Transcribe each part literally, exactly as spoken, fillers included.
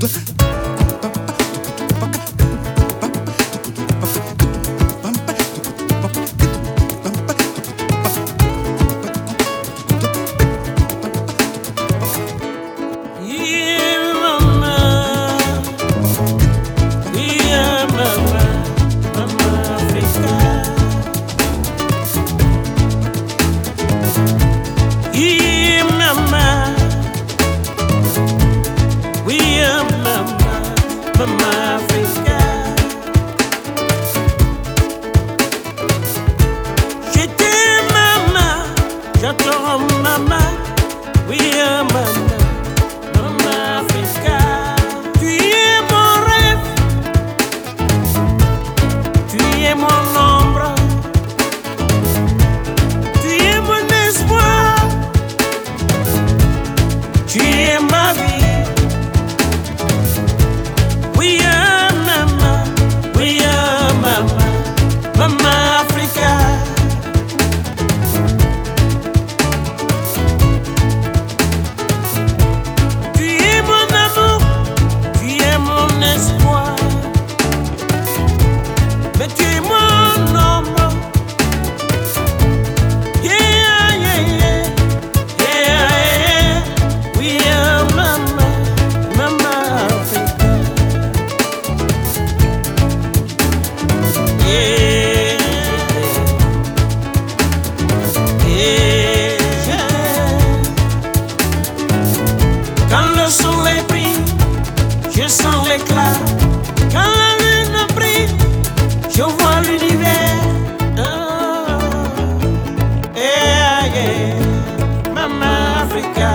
Je sens l'éclat. Quand la lune brille, je vois l'univers. Oh, yeah, yeah, Mama Africa.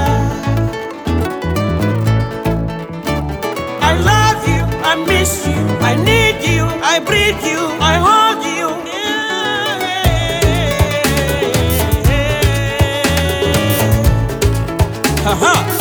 I love you, I miss you, I need you, I breathe you, I hold you. Yeah, yeah, yeah. Ha ha.